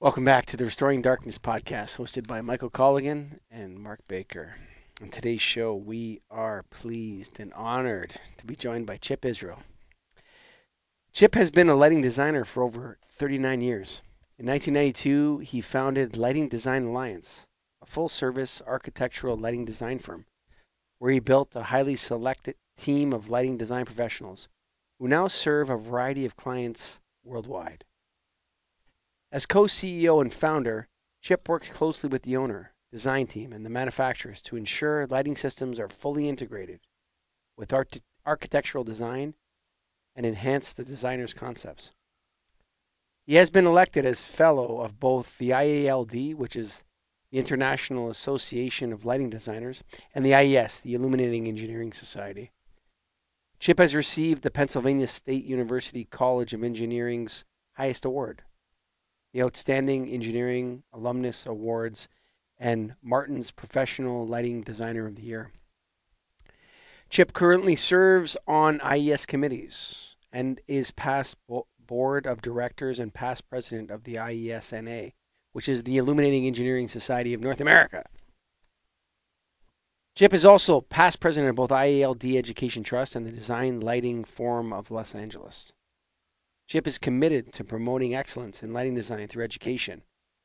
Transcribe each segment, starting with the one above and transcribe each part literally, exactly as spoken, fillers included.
Welcome back to the Restoring Darkness podcast, hosted by Michael Colligan and Mark Baker. On today's show, we are pleased and honored to be joined by Chip Israel. Chip has been a lighting designer for over thirty-nine years. In nineteen ninety-two, he founded Lighting Design Alliance, a full service architectural lighting design firm, where he built a highly selected team of lighting design professionals who now serve a variety of clients worldwide. As co C E O and founder, Chip works closely with the owner, design team, and the manufacturers to ensure lighting systems are fully integrated with art- architectural design and enhance the designer's concepts. He has been elected as fellow of both the I A L D, which is the International Association of Lighting Designers, and the I E S, the Illuminating Engineering Society. Chip has received the Pennsylvania State University College of Engineering's highest award, the Outstanding Engineering Alumnus Awards, and Martin's Professional Lighting Designer of the Year. Chip currently serves on I E S committees and is past board of directors and past president of the I E S N A, which is the Illuminating Engineering Society of North America. Chip is also past president of both I A L D Education Trust and the Design Lighting Forum of Los Angeles. Chip is committed to promoting excellence in lighting design through education.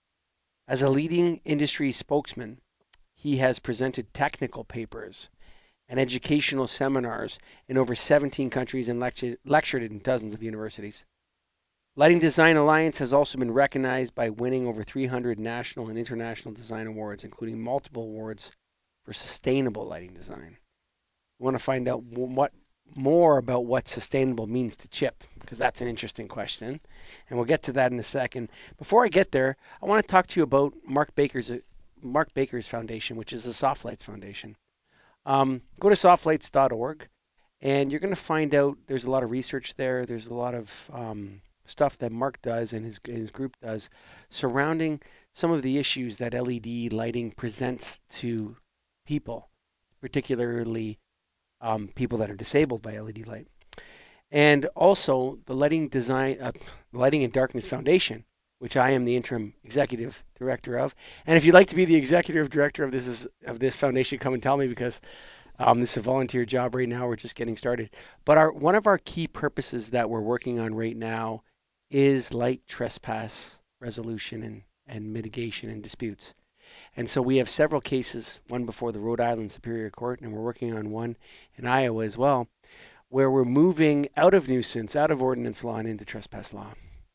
As a leading industry spokesman, he has presented technical papers and educational seminars in over seventeen countries and lectured, lectured in dozens of universities. Lighting Design Alliance has also been recognized by winning over three hundred national and international design awards, including multiple awards for sustainable lighting design. We want to find out what more about what sustainable means to Chip, because that's an interesting question, and we'll get to that in a second. Before I get there, I want to talk to you about Mark Baker's Mark Baker's foundation, which is the Softlights Foundation. Um, go to softlights dot org, and you're going to find out there's a lot of research there. There's a lot of um, stuff that Mark does and his his group does surrounding some of the issues that L E D lighting presents to people, particularly um, people that are disabled by L E D light. And also the Lighting Design, uh, Lighting and Darkness Foundation, which I am the interim executive director of. And if you'd like to be the executive director of this is, of this foundation, come and tell me, because um, this is a volunteer job right now. We're just getting started. But our one of our key purposes that we're working on right now is light trespass resolution and, and mitigation and disputes. And so we have several cases, one before the Rhode Island Superior Court, and we're working on one in Iowa as well, where we're moving out of nuisance, out of ordinance law, and into trespass law.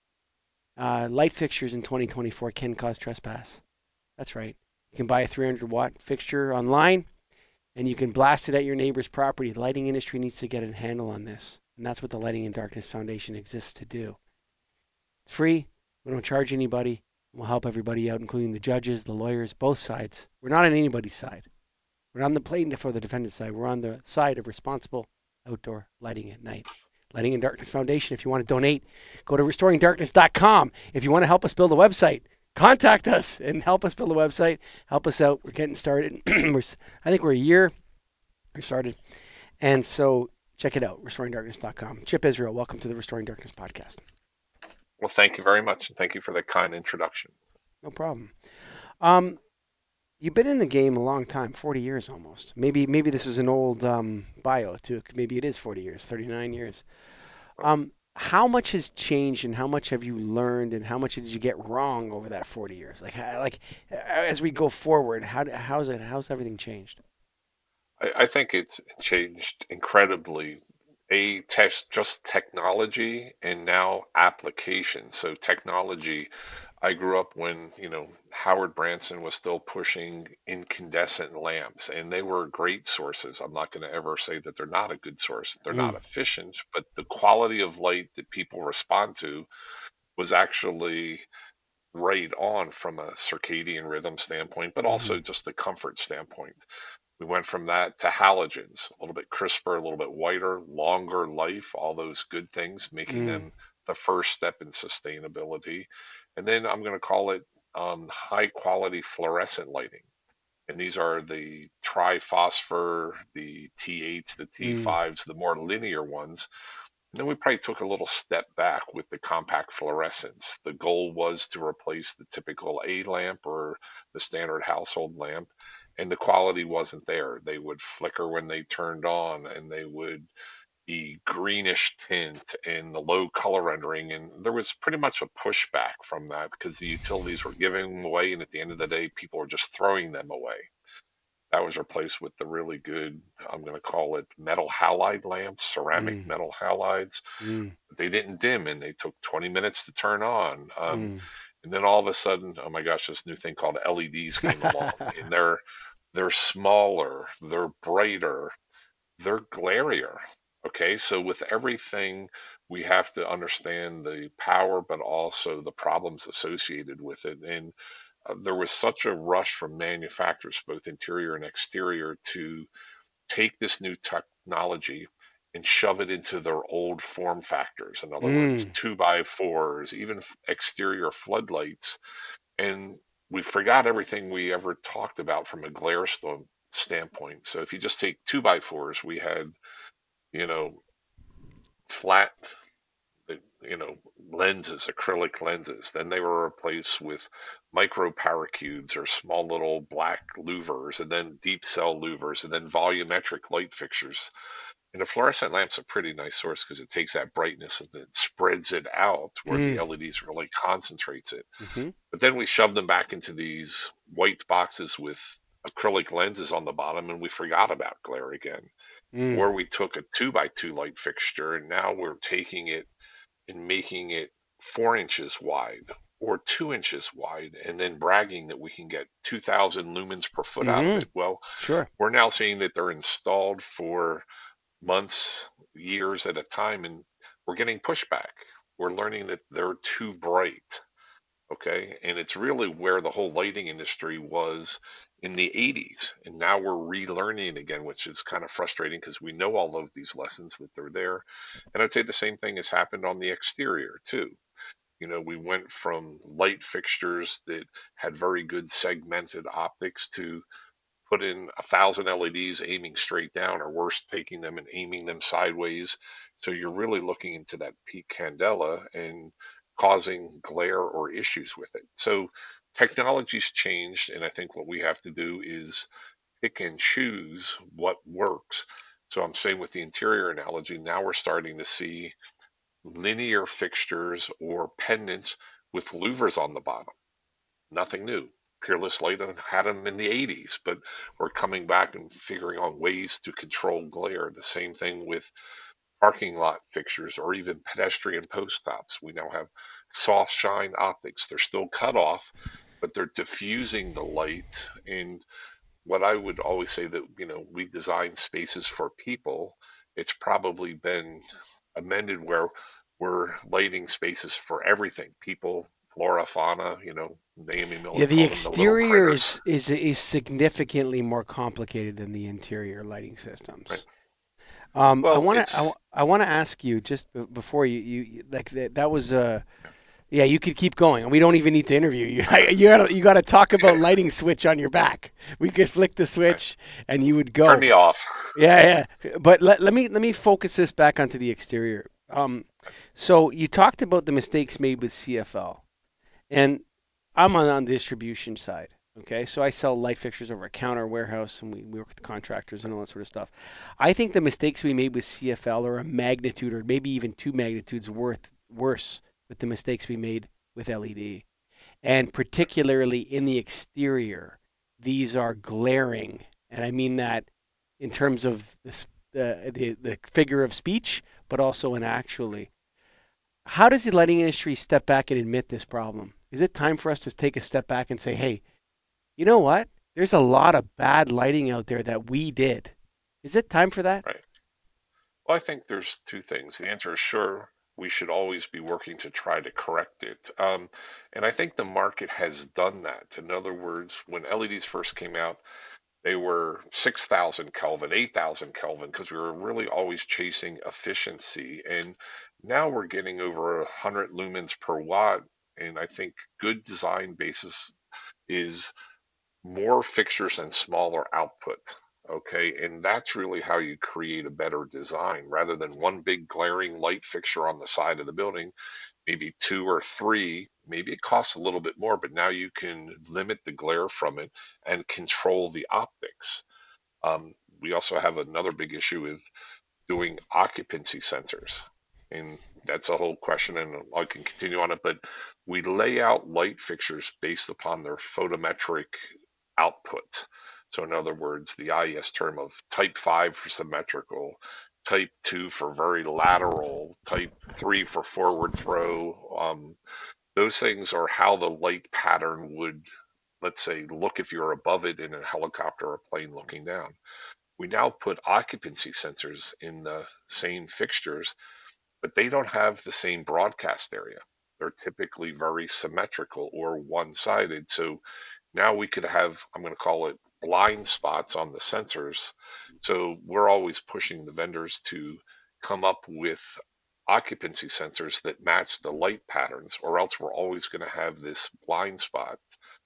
Uh, light fixtures in twenty twenty-four can cause trespass. That's right. You can buy a three hundred watt fixture online, and you can blast it at your neighbor's property. The lighting industry needs to get a handle on this, and that's what the Lighting and Darkness Foundation exists to do. It's free. We don't charge anybody. We'll help everybody out, including the judges, the lawyers, both sides. We're not on anybody's side. We're not on the plaintiff or the defendant's side. We're on the side of responsible outdoor lighting at night. Lighting and Darkness Foundation. If you want to donate, go to restoring darkness dot com. If you want to help us build a website, contact us and help us build a website. Help us out. We're getting started. we're, I think we're a year we started. And so check it out, restoring darkness dot com. Chip Israel, welcome to the Restoring Darkness podcast. Well, thank you very much, and thank you for that kind introduction. No problem. Um, you've been in the game a long time, forty years almost. Maybe maybe this is an old um, bio too. Maybe it is forty years, thirty-nine years. Um, how much has changed, and how much have you learned, and how much did you get wrong over that forty years? Like like as we go forward, how how's it how's everything changed? I, I think it's changed incredibly. A test just technology and now application. So technology, I grew up when, you know, Howard Branson was still pushing incandescent lamps, and they were great sources. I'm not going to ever say that they're not a good source. They're Mm, not efficient, but the quality of light that people respond to was actually right on from a circadian rhythm standpoint, but mm-hmm, also just the comfort standpoint. We went from that to halogens, a little bit crisper, a little bit whiter, longer life, all those good things, making mm, them the first step in sustainability. And then I'm going to call it um, high quality fluorescent lighting. And these are the triphosphor, the T eights, the mm, T fives, the more linear ones then we probably took a little step back with the compact fluorescents. The goal was to replace the typical A lamp or the standard household lamp, and the quality wasn't there. They would flicker when they turned on, and they would be greenish tint and the low color rendering. And there was pretty much a pushback from that because the utilities were giving them away, and at the end of the day, people were just throwing them away. That was replaced with the really good, I'm going to call it metal halide lamps, ceramic Mm, metal halides. mm, They didn't dim and they took twenty minutes to turn on. Um, mm. and then all of a sudden, oh my gosh, this new thing called L E Ds came along, and they're they're smaller, they're brighter, they're glarier. Okay, so with everything, we have to understand the power, but also the problems associated with it. And uh, there was such a rush from manufacturers, both interior and exterior, to take this new technology and shove it into their old form factors. In other words, Mm. two by fours, even exterior floodlights. And we forgot everything we ever talked about from a glare sto- standpoint. So if you just take two by fours, we had, you know, flat, you know, lenses, acrylic lenses. Then they were replaced with micro paracubes or small little black louvers, and then deep cell louvers, and then volumetric light fixtures. And a fluorescent lamp's a pretty nice source because it takes that brightness and it spreads it out where the Mm. L E Ds really concentrates it. Mm-hmm. But then we shoved them back into these white boxes with acrylic lenses on the bottom, and we forgot about glare again. Mm. Or we took a two by two light fixture, and now we're taking it and making it four inches wide or two inches wide, and then bragging that we can get two thousand lumens per foot out of Mm-hmm. it. Well, Sure. we're now seeing that they're installed for months, years at a time, and we're getting pushback. We're learning that they're too bright. Okay. And it's really where the whole lighting industry was in the eighties. And now we're relearning again, which is kind of frustrating because we know all of these lessons that they're there. And I'd say the same thing has happened on the exterior too. You know, we went from light fixtures that had very good segmented optics to put in a thousand L E Ds aiming straight down, or worse, taking them and aiming them sideways. So you're really looking into that peak candela and causing glare or issues with it. So technology's changed, and I think what we have to do is pick and choose what works. So I'm saying with the interior analogy, now we're starting to see linear fixtures or pendants with louvers on the bottom. Nothing new. Peerless Light had them in the eighties, but we're coming back and figuring out ways to control glare. The same thing with parking lot fixtures or even pedestrian post stops. We now have soft shine optics. They're still cut off, but they're diffusing the light. And what I would always say that, you know, we design spaces for people. It's probably been amended where we're lighting spaces for everything, people, flora, fauna, you know, Naomi Miller Yeah, the called them the little exterior critters. is is is significantly more complicated than the interior lighting Right. systems. Um, I Well, want to I, it's, I want to ask you just b- before you, you like that, that was uh yeah, you could keep going. We don't even need to interview you. You got you got to talk about lighting switch on your back. We could flick the switch and you would turn go. me off. Yeah, yeah. But let, let me let me focus this back onto the exterior. Um, so you talked about the mistakes made with C F L, and I'm on on the distribution side. Okay, so I sell light fixtures over a counter warehouse, and we, we work with contractors and all that sort of stuff. I think the mistakes we made with C F L are a magnitude, or maybe even two magnitudes worth worse with the mistakes we made with L E D, and particularly in the exterior, these are glaring, and I mean that in terms of the the the, the figure of speech, but also in actually. How does the lighting industry step back and admit this problem? Is it time for us to take a step back and say, hey, you know what? There's a lot of bad lighting out there that we did. Is it time for that? Right. Well, I think there's two things. The answer is sure. We should always be working to try to correct it. Um, and I think the market has done that. In other words, when L E Ds first came out, they were six thousand Kelvin, eight thousand Kelvin, because we were really always chasing efficiency. And now we're getting over one hundred lumens per watt. And I think good design basis is more fixtures and smaller output. Okay, and that's really how you create a better design rather than one big glaring light fixture on the side of the building, maybe two or three. Maybe it costs a little bit more, but now you can limit the glare from it and control the optics. Um, we also have another big issue with doing occupancy sensors. And that's a whole question, and I can continue on it. But we lay out light fixtures based upon their photometric output. So, in other words, the I E S term of type five for symmetrical, type two for very lateral, type three for forward throw. Um, those things are how the light pattern would, let's say, look if you're above it in a helicopter or a plane looking down. We now put occupancy sensors in the same fixtures, but they don't have the same broadcast area. They're typically very symmetrical or one sided. So now we could have, I'm going to call it blind spots on the sensors. So we're always pushing the vendors to come up with occupancy sensors that match the light patterns, or else we're always going to have this blind spot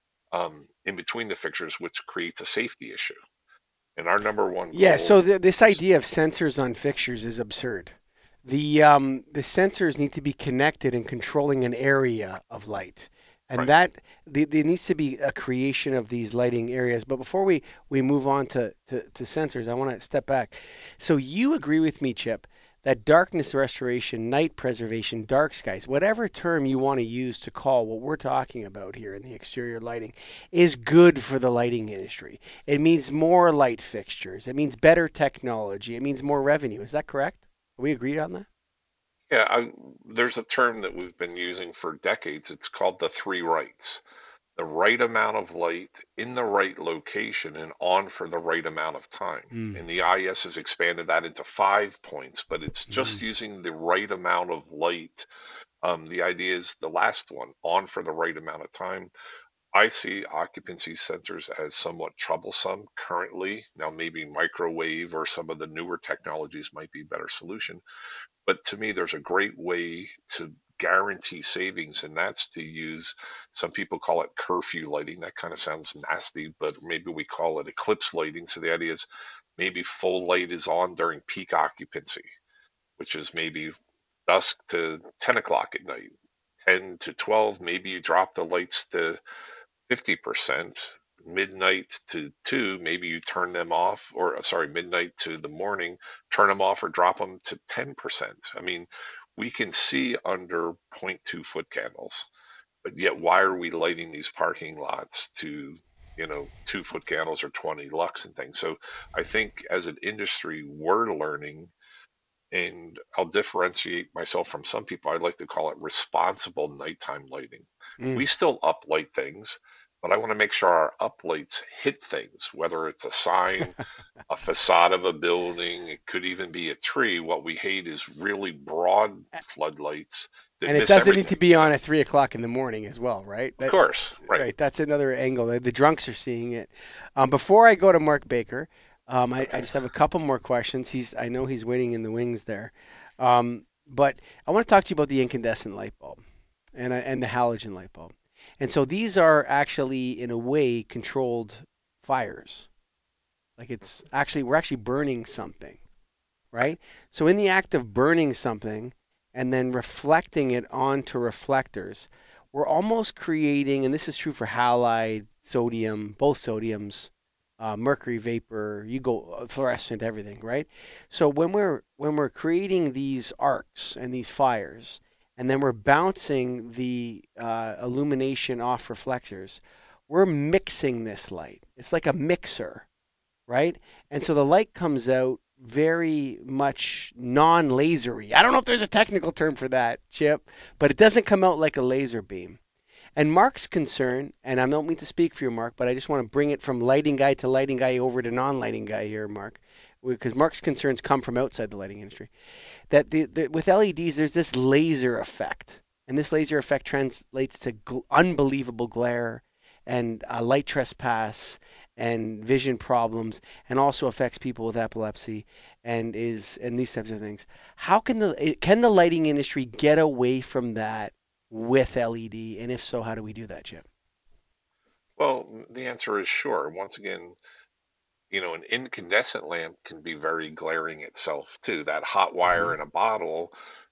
um, in between the fixtures, which creates a safety issue. And our number one Yeah, so goal th- this is idea of sensors on fixtures is absurd. The um, the sensors need to be connected and controlling an area of light, and right. that the, there needs to be a creation of these lighting areas. But before we, we move on to, to, to sensors, I want to step back. So you agree with me, Chip, that darkness restoration, night preservation, dark skies, whatever term you want to use to call what we're talking about here in the exterior lighting, is good for the lighting industry. It means more light fixtures. It means better technology. It means more revenue. Is that correct? Are we agreed on that? Yeah, I, there's a term that we've been using for decades. It's called the three rights. The right amount of light in the right location and on for the right amount of time. Mm. And the I E S has expanded that into five points, but it's Mm. just using the right amount of light. Um, the idea is the last one, on for the right amount of time. I see occupancy sensors as somewhat troublesome currently. Now, maybe microwave or some of the newer technologies might be a better solution. But to me, there's a great way to guarantee savings, and that's to use, some people call it curfew lighting. That kind of sounds nasty, but maybe we call it eclipse lighting. So the idea is maybe full light is on during peak occupancy, which is maybe dusk to ten o'clock at night. ten to twelve, maybe you drop the lights to fifty percent. Midnight to two, maybe you turn them off, or uh, sorry, midnight to the morning, turn them off or drop them to ten percent. I mean, we can see under zero point two foot candles, but yet why are we lighting these parking lots to, you know, two foot candles or twenty lux and things? So I think as an industry, we're learning, and I'll differentiate myself from some people. I'd like to call it responsible nighttime lighting. Mm. We still uplight things, but I want to make sure our uplights hit things, whether it's a sign, a facade of a building, it could even be a tree. What we hate is really broad floodlights that And it miss doesn't need to everything, be you on know? at three o'clock in the morning as well, right? Of That, course, right. right. That's another angle. The, the drunks are seeing it. Um, before I go to Mark Baker, um, I, I Okay. just have a couple more questions. He's I know he's waiting in the wings there, um, but I want to talk to you about the incandescent light bulb and uh, and the halogen light bulb. And so these are actually, in a way, controlled fires. Like it's actually we're actually burning something, Right. right? So in the act of burning something and then reflecting it onto reflectors, we're almost creating, and this is true for halide, sodium, both sodiums, uh, mercury vapor, you go uh, fluorescent, everything, right? So when we're when we're creating these arcs and these fires, and then we're bouncing the uh, illumination off reflectors, we're mixing this light. It's like a mixer, right? And so the light comes out very much non-lasery. I don't know if there's a technical term for that, Chip, but it doesn't come out like a laser beam. And Mark's concern, and I don't mean to speak for you, Mark, but I just want to bring it from lighting guy to lighting guy over to non-lighting guy here, Mark, because Mark's concerns come from outside the lighting industry. That the, the, with L E Ds, there's this laser effect, and this laser effect translates to gl- unbelievable glare and uh, light trespass and vision problems, and also affects people with epilepsy and is and these types of things. How can the can the lighting industry get away from that with L E D, and if so, how do we do that, Chip? Well, the answer is sure. Once again, you know, an incandescent lamp can be very glaring itself too. That hot Hmm. wire in a bottle,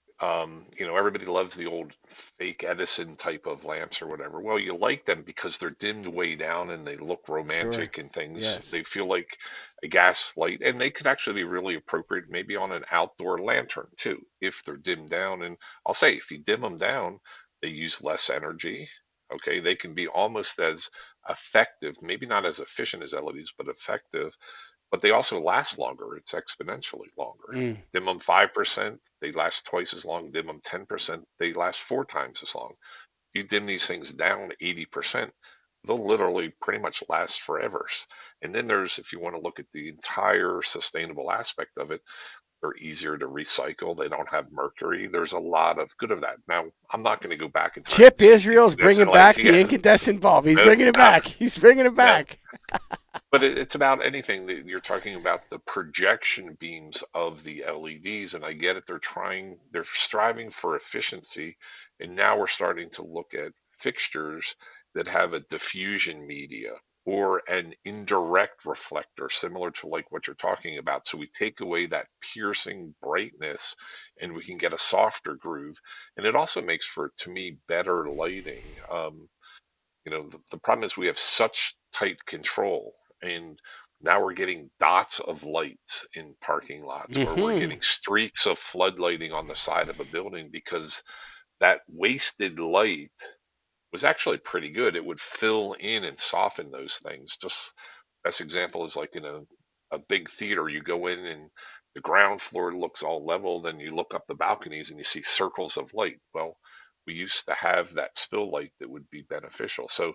um, you know, everybody loves the old fake Edison type of lamps or whatever. Well, you like them because they're dimmed way down and they look Sure. romantic and things. Yes. They feel like a gas light, and they could actually be really appropriate maybe on an outdoor lantern too, if they're dimmed down. And I'll say, if you dim them down, they use less energy. Okay, they can be almost as effective, maybe not as efficient as L E Ds, but effective, but they also last longer. It's exponentially longer. Mm. Dim them five percent, they last twice as long. Dim them ten percent, they last four times as long. You dim these things down eighty percent, they'll literally pretty much last forever. And then there's, if you want to look at the entire sustainable aspect of it, they're easier to recycle. They don't have mercury. There's a lot of good of that. Now, I'm not going to go back in time and Chip say Israel's incandescent bringing light. back the Yeah, incandescent bulb. He's no, bringing it no, back. He's bringing it no. back. But it, it's about anything that you're talking about the projection beams of the L E Ds, and I get it. They're trying, they're striving for efficiency, and now we're starting to look at fixtures that have a diffusion media or an indirect reflector, similar to like what you're talking about. So we take away that piercing brightness, and we can get a softer groove, and it also makes for, to me, better lighting. Um, you know, the, the problem is we have such tight control, and now we're getting dots of lights in parking lots, or we're Hmm. getting streaks of floodlighting on the side of a building because that wasted light was actually pretty good. It would fill in and soften those things. Just best example is like in a, a big theater, you go in and the ground floor looks all level, then you look up the balconies and you see circles of light. Well, we used to have that spill light that would be beneficial. So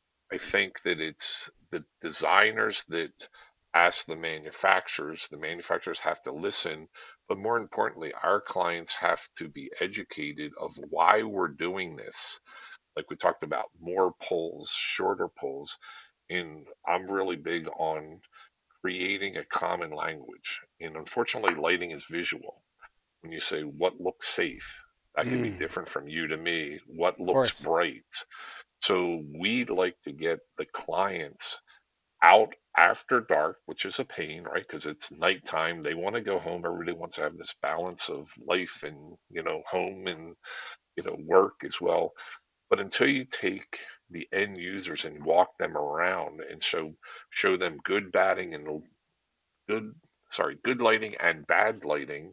I think that it's the designers that ask the manufacturers. The manufacturers have to listen, but more importantly, our clients have to be educated of why we're doing this. Like we talked about, more poles, shorter poles, and I'm really big on creating a common language. And unfortunately, lighting is visual. When you say what looks safe, that can be Mm. different from you to me. What Of looks course. bright? So we'd like to get the clients out after dark, which is a pain, right? Because it's nighttime. They want to go home. Everybody wants to have this balance of life and, you know, home and, you know, work as well. But until you take the end users and walk them around and show show them good batting and good, sorry, good lighting and bad lighting,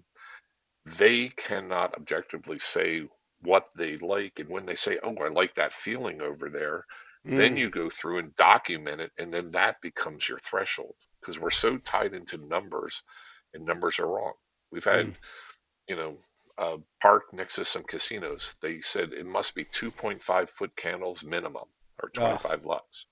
they cannot objectively say what they like. And when they say, oh, I like that feeling over there, then Mm. you go through and document it. And then that becomes your threshold because we're so tied into numbers, and numbers are wrong. We've had, Mm. you know, a park next to some casinos. They said it must be two point five foot candles minimum or Oh. twenty-five lux.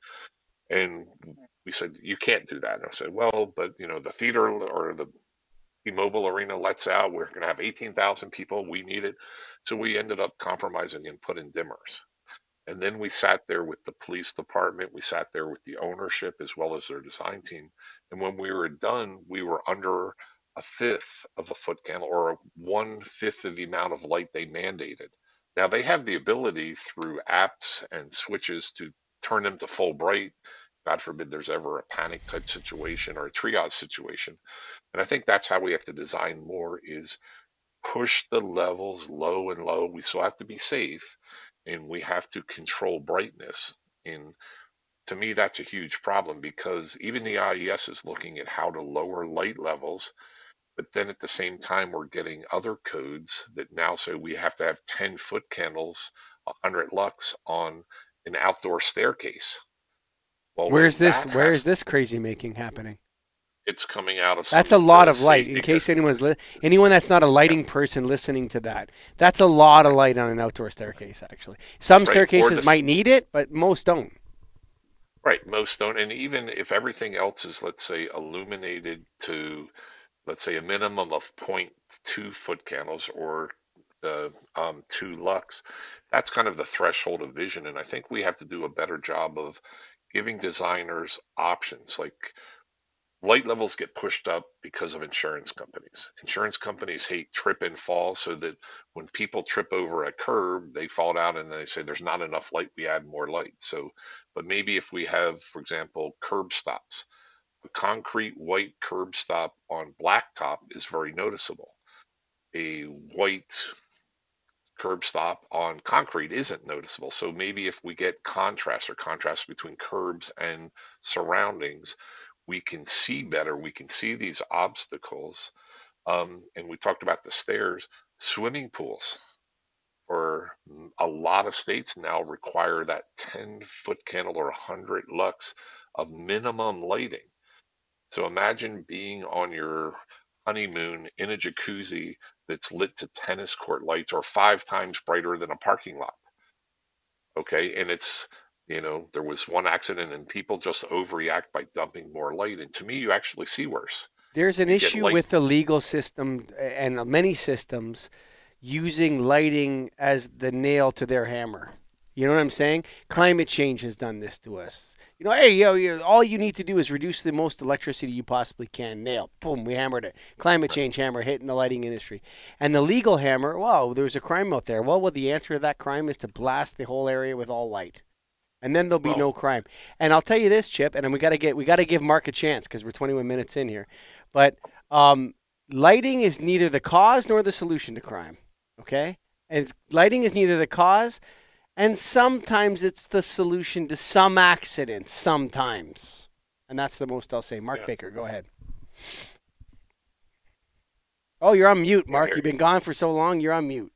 And we said, you can't do that. And I said, well, but, you know, the theater or the T-Mobile Arena lets out. We're going to have eighteen thousand people. We need it. So we ended up compromising and put in dimmers. And then we sat there with the police department. We sat there with the ownership as well as their design team. And when we were done, we were under a fifth of a foot candle or one fifth of the amount of light they mandated. Now they have the ability through apps and switches to turn them to full bright. God forbid there's ever a panic type situation or a triage situation. And I think that's how we have to design more is push the levels low and low. We still have to be safe and we have to control brightness. And to me, that's a huge problem because even the I E S is looking at how to lower light levels. But then at the same time, we're getting other codes that now say we have to have ten foot candles, one hundred lux on an outdoor staircase. Well, Where's when this? that Where is has, this crazy making happening? it's coming out of That's some a of lot the of light. In safety. case anyone's li- anyone that's not a Yeah, lighting person listening to that, that's a lot of light on an outdoor staircase. Actually, some right. Or staircases this, might need it, but most don't. right, most don't. And even if everything else is, let's say, illuminated to, let's say, a minimum of zero point 0.2 foot candles or the um, two lux, that's kind of the threshold of vision. And I think we have to do a better job of giving designers options. Like light levels get pushed up because of insurance companies. Insurance companies hate trip and fall, so that when people trip over a curb, they fall down and they say there's not enough light, we add more light. So, but maybe if we have, for example, curb stops, A concrete white curb stop on blacktop is very noticeable. A white curb stop on concrete isn't noticeable. So maybe if we get contrast or contrast between curbs and surroundings, we can see better. We can see these obstacles. Um, and we talked about the stairs, swimming pools, or a lot of states now require that ten foot candle or one hundred lux of minimum lighting. So imagine being on your honeymoon in a jacuzzi that's lit to tennis court lights or five times brighter than a parking lot. Okay. And it's, you know, there was one accident and people just overreact by dumping more light. And to me, you actually see worse. There's an You get issue light. with the legal system and many systems using lighting as the nail to their hammer. You know what I'm saying? Climate change has done this to us. You know, hey, yo, yo, all you need to do is reduce the most electricity you possibly can. Nail. Boom, we hammered it. Climate Right. change hammer hitting the lighting industry. And the legal hammer, well, there's a crime out there. Well, well, the answer to that crime is to blast the whole area with all light. And then there'll be Well, no crime. And I'll tell you this, Chip, and we got to get we got to give Mark a chance because we're twenty-one minutes in here. But um, lighting is neither the cause nor the solution to crime. Okay, and it's, lighting is neither the cause, and sometimes it's the solution to some accidents. Sometimes, and that's the most I'll say. Mark yeah, Baker, go ahead. Oh, you're on mute, yeah, I Mark. hear You've you. been gone for so long. You're on mute.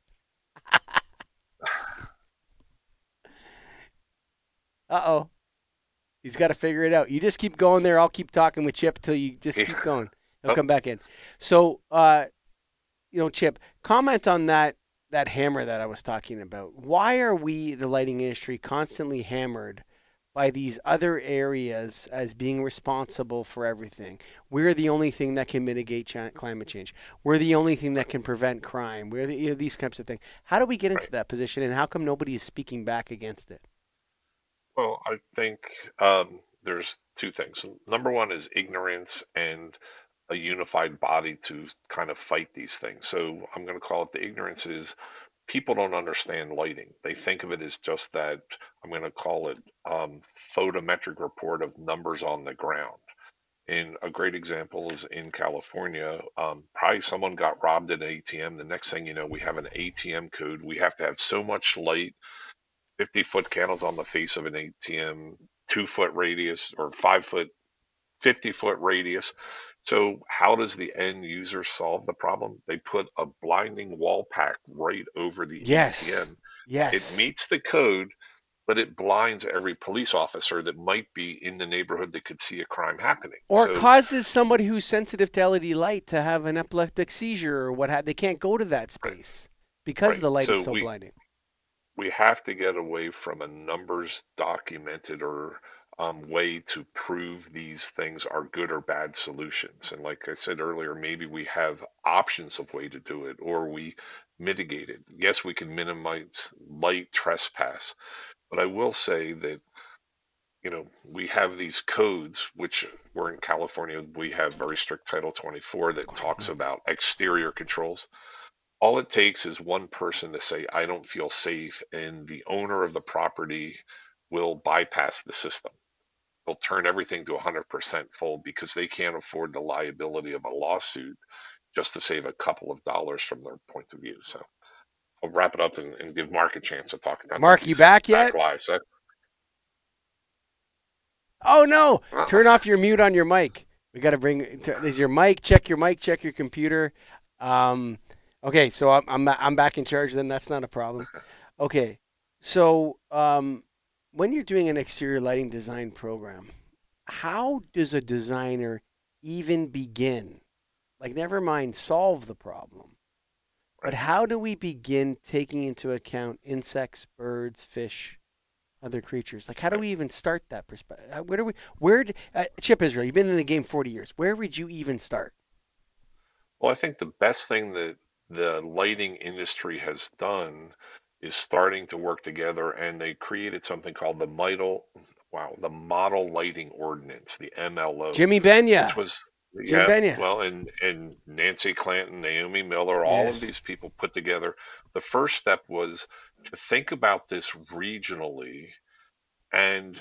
Uh oh. He's got to figure it out. You just keep going there. I'll keep talking with Chip until you just keep going. He'll Oh, come back in. So, uh, you know, Chip, comment on that that hammer that I was talking about. Why are we, the lighting industry, constantly hammered by these other areas as being responsible for everything? We're the only thing that can mitigate ch- climate change. We're the only thing that can prevent crime. We're the, you know, these types of things. How do we get into right. that position, and how come nobody is speaking back against it? Well, I think um, there's two things. Number one is ignorance and a unified body to kind of fight these things. So I'm going to call it the ignorance is people don't understand lighting. They think of it as just that, I'm going to call it um, photometric report of numbers on the ground. And a great example is in California. Um, probably someone got robbed at an A T M. The next thing you know, we have an A T M code. We have to have so much light, fifty foot candles on the face of an A T M, two foot radius or five foot, fifty foot radius. So, how does the end user solve the problem? They put a blinding wall pack right over the Yes. A T M. It Yes. meets the code, but it blinds every police officer that might be in the neighborhood that could see a crime happening. Or So, causes somebody who's sensitive to L E D light to have an epileptic seizure or what have they can't go to that right, space because right. the light is So so we blinding. we have to get away from a numbers documented or um, way to prove these things are good or bad solutions. And like I said earlier, maybe we have options of way to do it, or we mitigate it. Yes, we can minimize light trespass, but I will say that you know we have these codes, which we're in California. We have very strict Title twenty-four that talks about exterior controls. All it takes is one person to say, I don't feel safe, and the owner of the property will bypass the system. They'll turn everything to one hundred percent full because they can't afford the liability of a lawsuit just to save a couple of dollars from their point of view. So I'll wrap it up and, and give Mark a chance to talk. It sounds like Mark, you he's back back yet? live. So, Oh no! uh, Turn off your mute on your mic. We got to bring. Is your mic? Check your mic. Check your computer. Um, okay, so I'm I'm I'm back in charge. Then that's not a problem. Okay, so um, when you're doing an exterior lighting design program, how does a designer even begin? Like, never mind solve the problem. But right. how do we begin taking into account insects, birds, fish, other creatures? Like, how do Right. we even start that perspective? Where do we? Where? Uh, Chip Israel, you've been in the game forty years. Where would you even start? Well, I think the best thing that the lighting industry has done is starting to work together, and they created something called the model, wow, the Model Lighting Ordinance, the M L O, Jimmy which Benya, was, Jim yeah, Benya. well, and and Nancy Clanton, Naomi Miller, all of Yes. these people put together. The first step was to think about this regionally and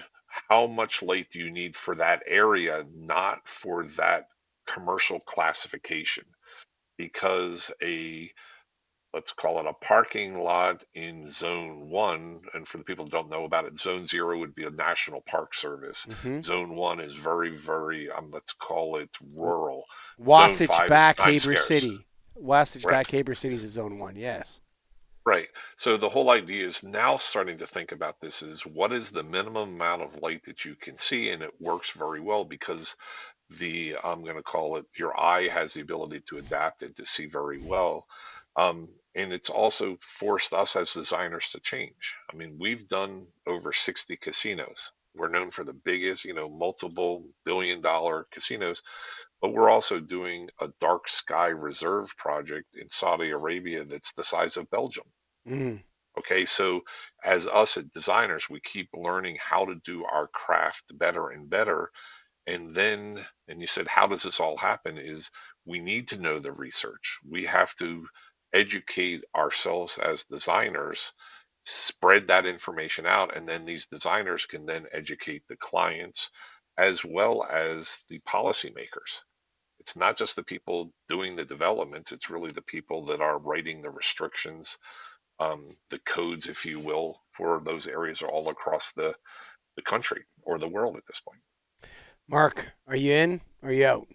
how much light do you need for that area, not for that commercial classification. Because a, let's call it a parking lot in zone one, and for the people who don't know about it, zone zero would be a national park service. Mm-hmm. Zone one is very, very, um, let's call it rural. Zone Wasatch five is back time Haber scarce. City. Wasatch Right. back Haber City is a zone one. Yes. Right. So the whole idea is now starting to think about this is what is the minimum amount of light that you can see? And it works very well because the, I'm going to call it, your eye has the ability to adapt and to see very well. Um, and it's also forced us as designers to change. I mean, we've done over sixty casinos. We're known for the biggest, you know, multiple billion dollar casinos, but we're also doing a dark sky reserve project in Saudi Arabia that's the size of Belgium. Mm. Okay, so as us as designers, we keep learning how to do our craft better and better. And then, and you said, how does this all happen? Is we need to know the research. We have to educate ourselves as designers, spread that information out, and then these designers can then educate the clients as well as the policymakers. It's not just the people doing the development, it's really the people that are writing the restrictions, um, the codes, if you will, for those areas all across the, the country or the world at this point. Mark, are you in? Or are you out?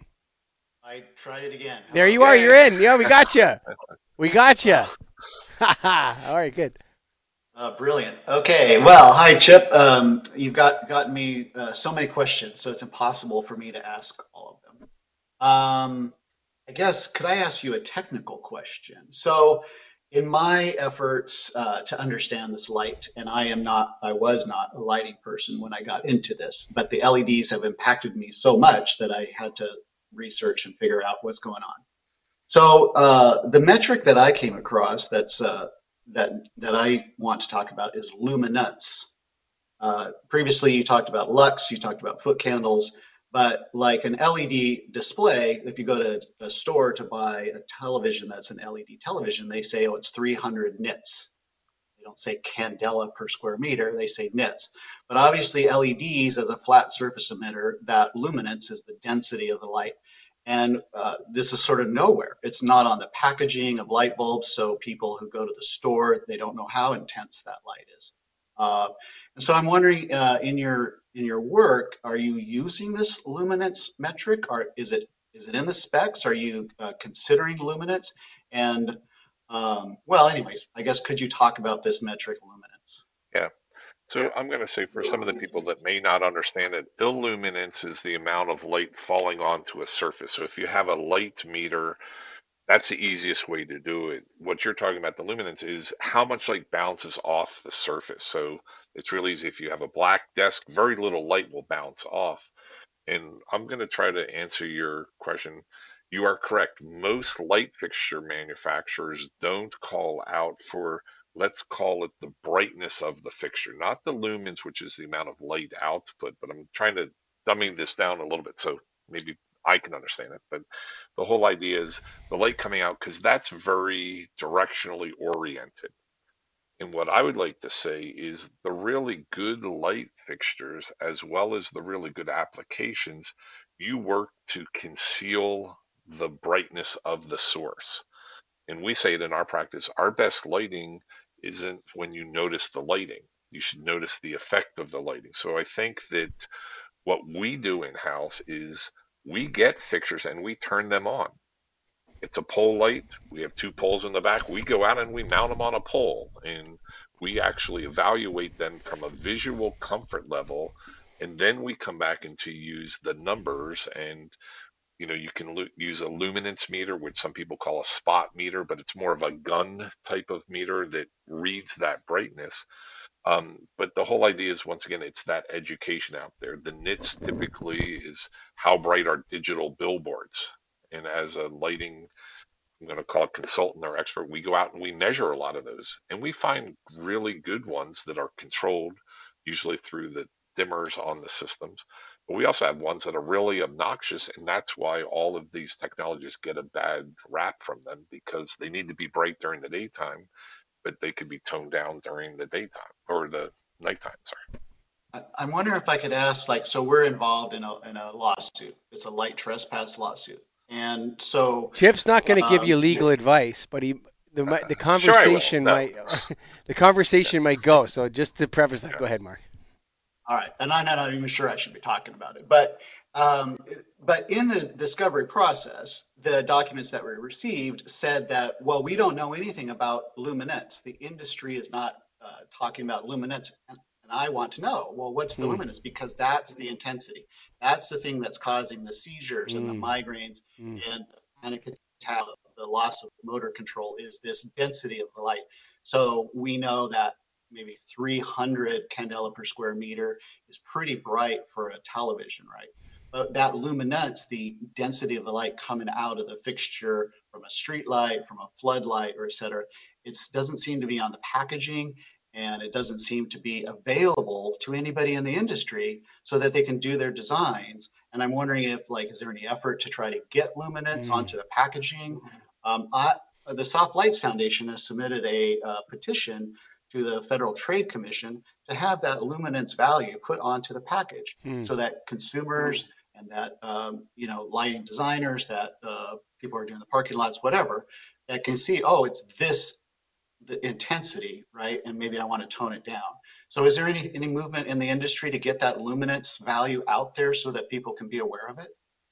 I tried it again. There Hello? you are. You're Yay! in. Yeah, we got you. We got you. Well, Ha ha. All right, good. uh, brilliant. Okay. Well, hi, Chip. Um, you've got gotten me uh, so many questions, so it's impossible for me to ask all of them. Um, I guess, could I ask you a technical question? So, in my efforts uh, to understand this light, and I am not, I was not a lighting person when I got into this, but the L E Ds have impacted me so much that I had to research and figure out what's going on. So uh, the metric that I came across that's uh, that that I want to talk about is luminance. Uh, previously, you talked about lux, you talked about foot candles, but like an L E D display, if you go to a store to buy a television that's an L E D television, they say, oh, it's three hundred nits. They don't say candela per square meter, they say nits. But obviously, L E Ds as a flat surface emitter, that luminance is the density of the light. And uh, this is sort of nowhere. It's not on the packaging of light bulbs, so people who go to the store, they don't know how intense that light is. Uh, and so I'm wondering, uh, in your in your work, are you using this luminance metric, or is it is it in the specs? Are you uh, considering luminance? And um, well, anyways, I guess could you talk about this metric luminance? Yeah. So I'm going to say for some of the people that may not understand it, illuminance is the amount of light falling onto a surface. So if you have a light meter, that's the easiest way to do it. What you're talking about, the luminance, is how much light bounces off the surface. So it's really easy. If you have a black desk, very little light will bounce off. And I'm going to try to answer your question. You are correct. Most light fixture manufacturers don't call out for, let's call it the brightness of the fixture, not the lumens, which is the amount of light output. But I'm trying to dummy this down a little bit so maybe I can understand it. But the whole idea is the light coming out, because that's very directionally oriented. And what I would like to say is the really good light fixtures, as well as the really good applications, you work to conceal the brightness of the source. And we say it in our practice, our best lighting isn't when you notice the lighting. You should notice the effect of the lighting. So I think that what we do in house is we get fixtures and we turn them on. It's a pole light. We have two poles in the back. We go out and we mount them on a pole, and we actually evaluate them from a visual comfort level. And then we come back and to use the numbers. And you know, you can lu- use a luminance meter, which some people call a spot meter, but it's more of a gun type of meter that reads that brightness. Um, but the whole idea is, once again, it's that education out there. The nits typically is how bright are digital billboards. And as a lighting, I'm going to call it consultant or expert, we go out and we measure a lot of those. And we find really good ones that are controlled, usually through the dimmers on the systems. But we also have ones that are really obnoxious. And that's why all of these technologies get a bad rap from them, because they need to be bright during the daytime, but they could be toned down during the daytime or the nighttime. Sorry. I- I'm wondering if I could ask, like, so we're involved in a in a lawsuit. It's a light trespass lawsuit, and so Chip's not going to give um, you legal advice, but he the mi- the Sure, I will. conversation No. might the conversation Yeah. might go. So just to preface that, Yeah. go ahead, Mark. all right, and I'm not even sure I should be talking about it, but um, but in the discovery process, the documents that we received said that, well, we don't know anything about luminance. The industry is not uh, talking about luminance, and, and I want to know, well, what's the Hmm. luminance? Because that's the intensity. That's the thing that's causing the seizures and the Hmm. migraines Hmm. and the panic attack, the loss of motor control is this density of the light. So we know that maybe three hundred candela per square meter is pretty bright for a television, right? But that luminance, the density of the light coming out of the fixture from a street light, from a floodlight, or et cetera, it doesn't seem to be on the packaging, and it doesn't seem to be available to anybody in the industry so that they can do their designs. And I'm wondering if, like, is there any effort to try to get luminance Hmm. onto the packaging? Um, I, the Soft Lights Foundation has submitted a uh, petition to the Federal Trade Commission to have that luminance value put onto the package Hmm. so that consumers and that um, you know lighting designers, that uh, people are doing the parking lots, whatever, that can see, oh, it's this the intensity, right? And maybe I want to tone it down. So is there any any movement in the industry to get that luminance value out there so that people can be aware of it?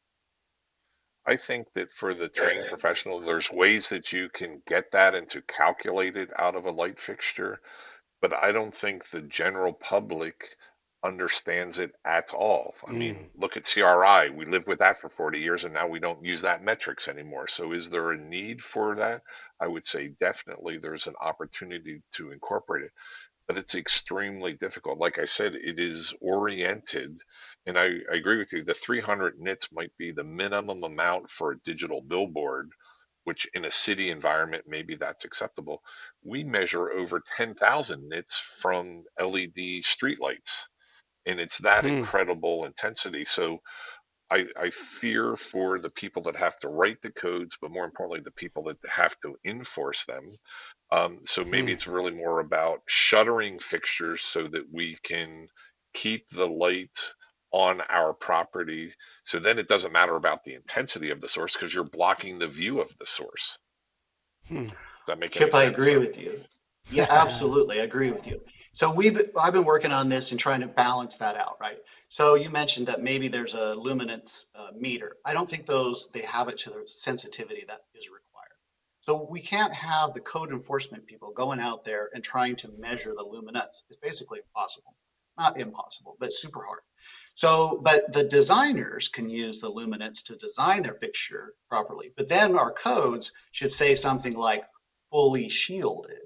I think that for the trained professional, there's ways that you can get that and to calculate it out of a light fixture, but I don't think the general public understands it at all. I Hmm. mean, look at C R I. We lived with that for forty years and now we don't use that metrics anymore. So is there a need for that? I would say definitely there's an opportunity to incorporate it, but it's extremely difficult. Like I said, it is oriented, and I, I agree with you. The three hundred nits might be the minimum amount for a digital billboard, which in a city environment, maybe that's acceptable. We measure over ten thousand nits from L E D streetlights, and it's that Hmm. incredible intensity. So I, I fear for the people that have to write the codes, but more importantly, the people that have to enforce them. Um, so maybe Hmm. it's really more about shuttering fixtures so that we can keep the light on our property. So then it doesn't matter about the intensity of the source because you're blocking the view of the source. Hmm. Does that make any Chip, I sense, agree sir? with you. Yeah, absolutely. I agree with you. So we've I've been working on this and trying to balance that out, right? So you mentioned that maybe there's a luminance uh, meter. I don't think those they have it to the sensitivity that is required. So we can't have the code enforcement people going out there and trying to measure the luminance. It's basically impossible. Not impossible, but super hard. So, but the designers can use the luminance to design their fixture properly. But then our codes should say something like fully shielded,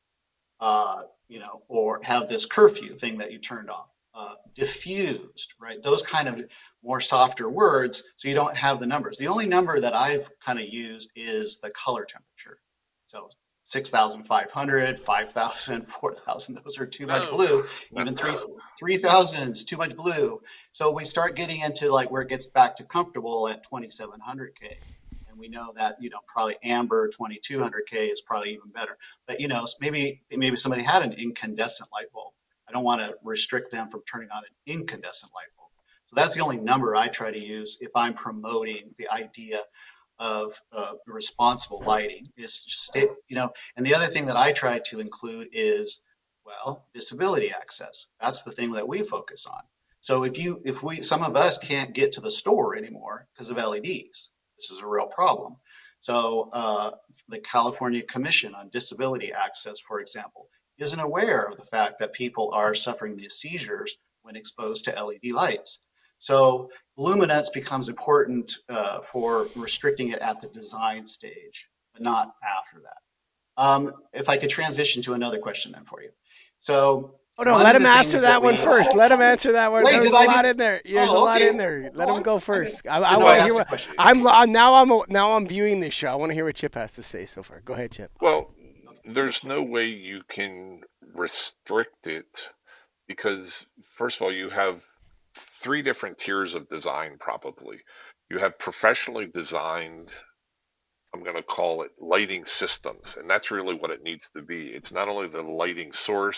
uh, you know, or have this curfew thing that you turned off, uh, diffused, right? Those kind of more softer words, so you don't have the numbers. The only number that I've kind of used is the color temperature. So six thousand five hundred, five thousand, four thousand, those are too much No, blue. no. Even three, 3,000 is too much blue. So we start getting into like where it gets back to comfortable at twenty-seven hundred K. And we know that, you know, probably amber twenty-two hundred K is probably even better. But you know, maybe maybe somebody had an incandescent light bulb. I don't want to restrict them from turning on an incandescent light bulb. So that's the only number I try to use if I'm promoting the idea of uh, responsible lighting. Is stay, you know, and the other thing that I try to include is, well, disability access. That's the thing that we focus on. So if you if we some of us can't get to the store anymore because of L E Ds, this is a real problem. So uh, the California Commission on Disability Access, for example, isn't aware of the fact that people are suffering these seizures when exposed to L E D lights. So luminance becomes important uh, for restricting it at the design stage, but not after that. Um, if I could transition to another question then for you. So Oh no, one let of him the answer things that that one we first. Let him answer that one. wait, There's did a I lot do? in there. There's a Oh, lot okay. in there. Let No, him I'm, go I first. I, didn't I know want I to hear asked a what question. I'm now. I'm now I'm viewing this show. I want to hear what Chip has to say so far. Go ahead, Chip. Well, Okay. there's no way you can restrict it because, first of all, you have three different tiers of design, probably. You have professionally designed, I'm going to call it lighting systems, and that's really what it needs to be. It's not only the lighting source,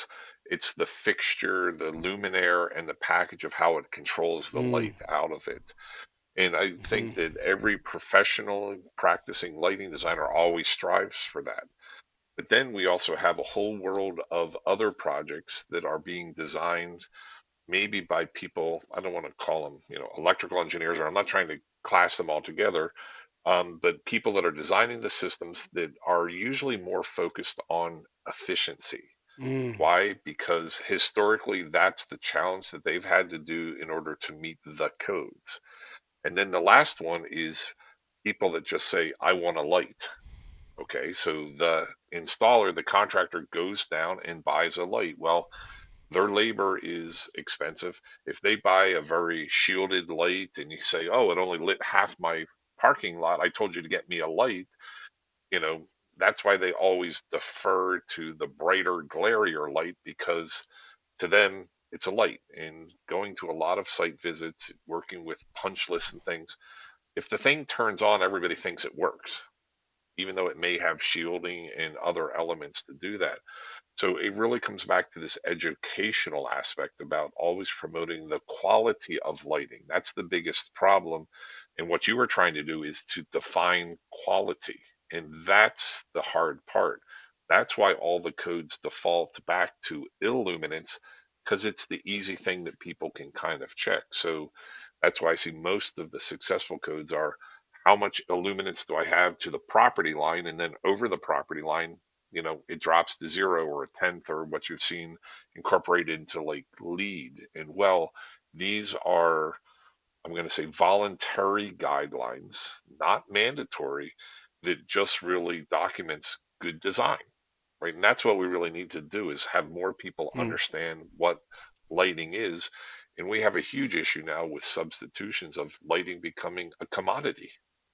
It's the fixture, the luminaire, and the package of how it controls the Mm. light out of it. And I Hmm. think that every professional practicing lighting designer always strives for that. But then we also have a whole world of other projects that are being designed maybe by people, I don't want to call them, you know, electrical engineers, or I'm not trying to class them all together, um, but people that are designing the systems that are usually more focused on efficiency. Mm. Why? Because historically, that's the challenge that they've had to do in order to meet the codes. And then the last one is people that just say, I want a light. Okay, so the installer, the contractor goes down and buys a light. Well, their labor is expensive. If they buy a very shielded light and you say, oh, it only lit half my parking lot, I told you to get me a light, you know, that's why they always defer to the brighter, glarier light, because to them, it's a light. And going to a lot of site visits, working with punch lists and things, if the thing turns on, everybody thinks it works, even though it may have shielding and other elements to do that. So it really comes back to this educational aspect about always promoting the quality of lighting. That's the biggest problem. And what you were trying to do is to define quality. And that's the hard part. That's why all the codes default back to illuminance, because it's the easy thing that people can kind of check. So that's why I see most of the successful codes are how much illuminance do I have to the property line, and then over the property line, you know, it drops to zero or a tenth, or what you've seen incorporated into like lead. And well, these are, I'm going to say, voluntary guidelines, not mandatory, that just really documents good design, right? And that's what we really need to do, is have more people Mm. understand what lighting is. And we have a huge issue now with substitutions of lighting becoming a commodity.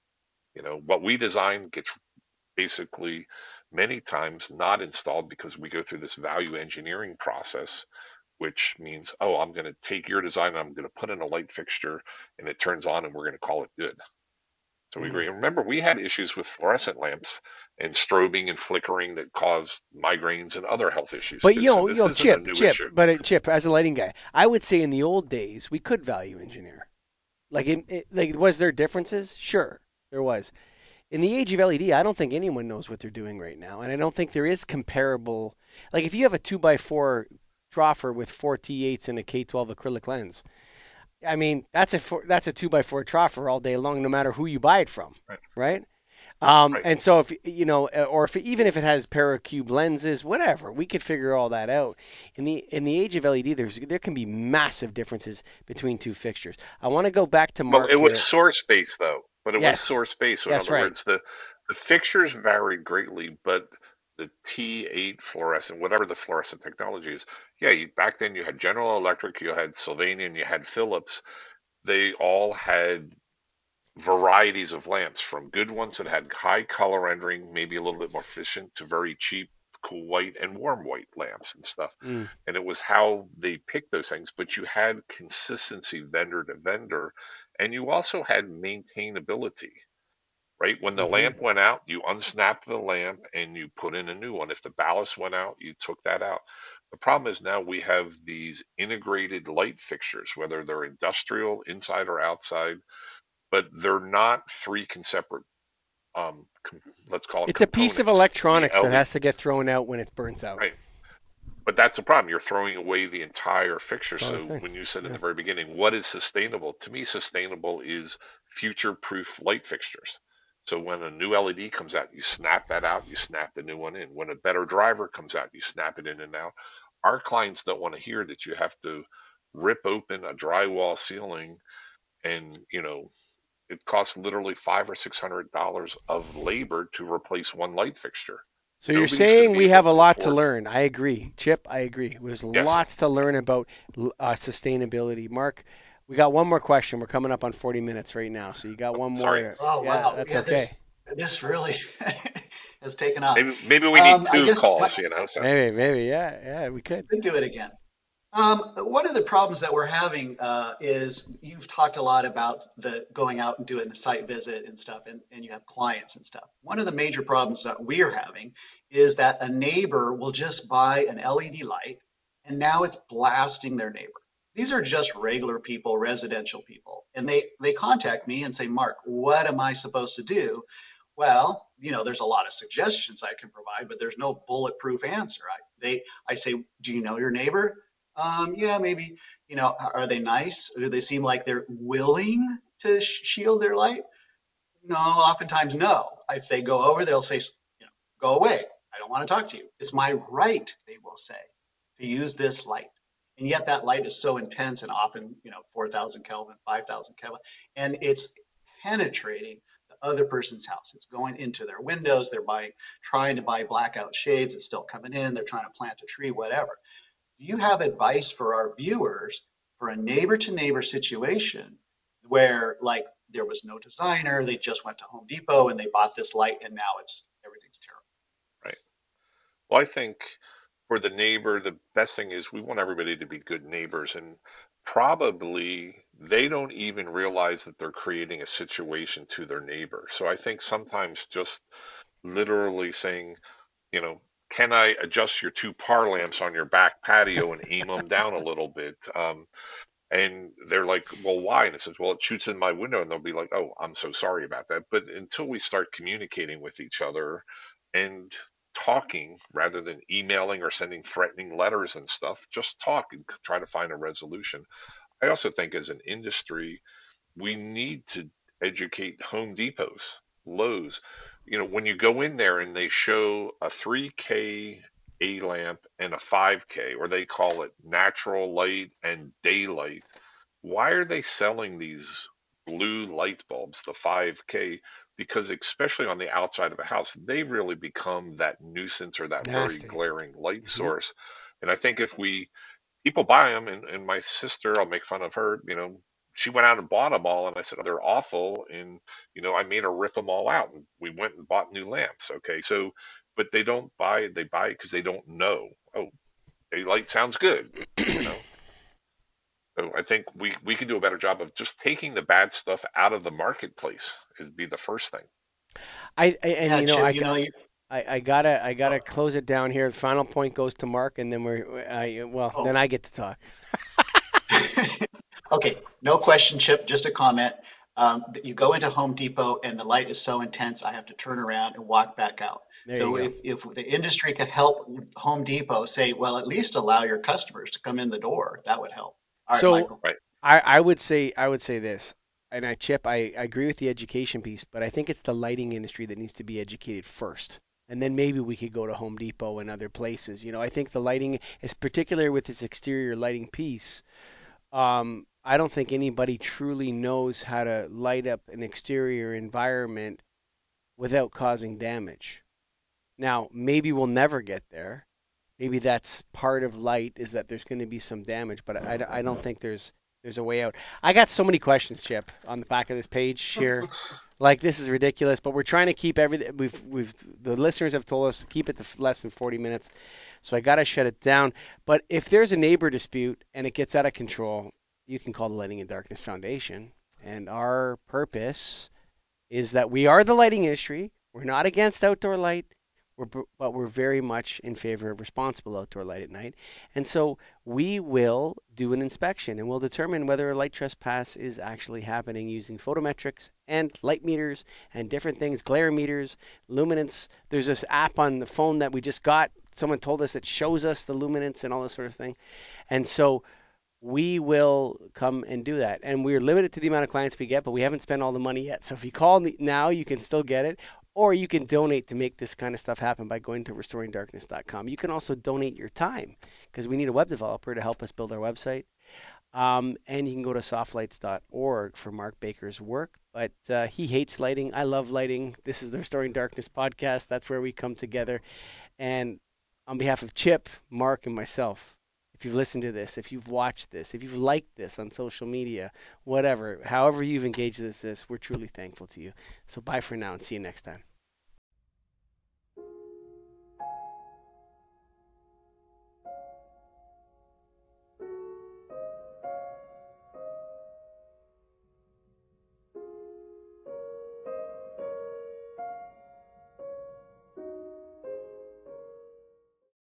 You know, what we design gets basically many times not installed because we go through this value engineering process, which means, oh, I'm going to take your design and I'm going to put in a light fixture and it turns on and we're going to call it good. So we Mm. agree. And remember, we had issues with fluorescent lamps and strobing and flickering that caused migraines and other health issues But too. you So know, this yo, isn't a Chip, new Chip, issue. but uh, Chip, as a lighting guy, I would say in the old days we could value engineer. Like, it, it, like, was there differences? Sure, there was. In the age of L E D, I don't think anyone knows what they're doing right now, and I don't think there is comparable. Like, if you have a two by four troffer with four T eights and a K twelve acrylic lens, I mean, that's a four, that's a two by four troffer all day long, no matter who you buy it from, Right. right? Um, Right. and so if you know, uh, or if even if it has paracube lenses, whatever, we could figure all that out. In the in the age of L E D, there's there can be massive differences between two fixtures. I want to go back to Well, Mark it was here. source based though, but it was Yes, source based. So in that's other right. words, the the fixtures varied greatly, but the T eight fluorescent, whatever the fluorescent technology is, yeah, you, back then you had General Electric, you had Sylvanian, you had Philips. They all had varieties of lamps, from good ones that had high color rendering, maybe a little bit more efficient, to very cheap, cool white and warm white lamps and stuff. Mm. And it was how they picked those things, but you had consistency vendor to vendor, and you also had maintainability, right? When the Mm-hmm. lamp went out, you unsnapped the lamp and you put in a new one. If the ballast went out, you took that out. The problem is now we have these integrated light fixtures, whether they're industrial, inside or outside, but they're not three separate, um, com- let's call it It's a piece of components. The electronics that L E D, has to get thrown out when it burns out. right? But that's the problem. You're throwing away the entire fixture. That's all the So thing. when you said in Yeah. the very beginning, what is sustainable? To me, sustainable is future-proof light fixtures. So when a new L E D comes out, you snap that out, you snap the new one in. When a better driver comes out, you snap it in and out. Our clients don't want to hear that you have to rip open a drywall ceiling and, you know, it costs literally five or six hundred dollars of labor to replace one light fixture. So you're Nobody's going to saying be we able have a to lot to afford. learn. I agree, Chip. I agree. There's Yes. lots to learn about uh, sustainability. Mark, we got one more question. We're coming up on forty minutes right now, so you got Oh, one sorry. more. Oh Yeah, wow, that's yeah, okay. this this really has taken off. Maybe maybe we need Um, I two guess my, calls, you know. So Maybe, maybe, yeah, yeah, we could. could do it again. Um, one of the problems that we're having uh, is you've talked a lot about the going out and doing the site visit and stuff, and, and you have clients and stuff. One of the major problems that we're having is that a neighbor will just buy an L E D light and now it's blasting their neighbor. These are just regular people, residential people. And they, they contact me and say, Mark, what am I supposed to do? Well, you know, there's a lot of suggestions I can provide, but there's no bulletproof answer. I, they, I say, do you know your neighbor? Um, yeah, maybe. You know, are they nice? Do they seem like they're willing to shield their light? No, oftentimes no. If they go over, they'll say, you know, go away. I don't want to talk to you. It's my right, they will say, to use this light. And yet that light is so intense and often, you know, four thousand Kelvin, five thousand Kelvin, and it's penetrating the other person's house. It's going into their windows. They're buying, trying to buy blackout shades. It's still coming in. They're trying to plant a tree, whatever. Do you have advice for our viewers for a neighbor to neighbor situation where like there was no designer, they just went to Home Depot and they bought this light and now it's everything's terrible? Right. Well, I think for the neighbor, the best thing is we want everybody to be good neighbors, and probably they don't even realize that they're creating a situation to their neighbor. So I think sometimes just literally saying, you know, can I adjust your two par lamps on your back patio and aim them down a little bit? Um, and they're like, well, why? And it says, well, it shoots in my window. And they'll be like, oh, I'm so sorry about that. But until we start communicating with each other and talking rather than emailing or sending threatening letters and stuff, just talk and try to find a resolution. I also think as an industry, we need to educate Home Depots, Lowe's. You know, when you go in there and they show a three K A lamp and a five K, or they call it natural light and daylight, why are they selling these blue light bulbs, the five K? Because especially on the outside of a house, they really become that nuisance or that very Nasty. glaring light Hmm. source. And I think if we people buy them, and, and my sister, I'll make fun of her, you know, she went out and bought them all, and I said, oh, they're awful, and you know, I made her rip them all out, and we went and bought new lamps. Okay, so, but they don't buy it; they buy it because they don't know. Oh, daylight sounds good, you know. So I think we we can do a better job of just taking the bad stuff out of the marketplace. Is be the first thing. I, I and Yeah, you know Chip, I, you know, you, I, I gotta I oh, gotta close it down here. The final point goes to Mark, and then we're I well then oh. I get to talk. Okay, no question, Chip, just a comment. Um, you go into Home Depot and the light is so intense, I have to turn around and walk back out. There you So go. if, if the industry could help Home Depot say, well, at least allow your customers to come in the door, that would help. All right, So Michael. Right. I, I would say I would say this, and I Chip, I, I agree with the education piece, but I think it's the lighting industry that needs to be educated first. And then maybe we could go to Home Depot and other places. You know, I think the lighting is particular with this exterior lighting piece. Um, I don't think anybody truly knows how to light up an exterior environment without causing damage. Now, maybe we'll never get there. Maybe that's part of light is that there's going to be some damage, but I, I don't think there's there's a way out. I got so many questions, Chip, on the back of this page here. Like this is ridiculous, but we're trying to keep everything. We've we've the listeners have told us to keep it to less than forty minutes, so I got to shut it down. But if there's a neighbor dispute and it gets out of control, you can call the Lighting in Darkness Foundation, and our purpose is that we are the lighting industry. We're not against outdoor light. We're, but we're very much in favor of responsible outdoor light at night. And so we will do an inspection and we'll determine whether a light trespass is actually happening using photometrics and light meters and different things, glare meters, luminance. There's this app on the phone that we just got. Someone told us it shows us the luminance and all this sort of thing. And so we will come and do that. And we're limited to the amount of clients we get, but we haven't spent all the money yet. So if you call now, you can still get it. Or you can donate to make this kind of stuff happen by going to restoring darkness dot com. You can also donate your time because we need a web developer to help us build our website. Um, and you can go to softlights dot org for Mark Baker's work. But uh, he hates lighting. I love lighting. This is the Restoring Darkness podcast. That's where we come together. And on behalf of Chip, Mark, and myself, if you've listened to this, if you've watched this, if you've liked this on social media, whatever, however you've engaged with this, we're truly thankful to you. So bye for now and see you next time.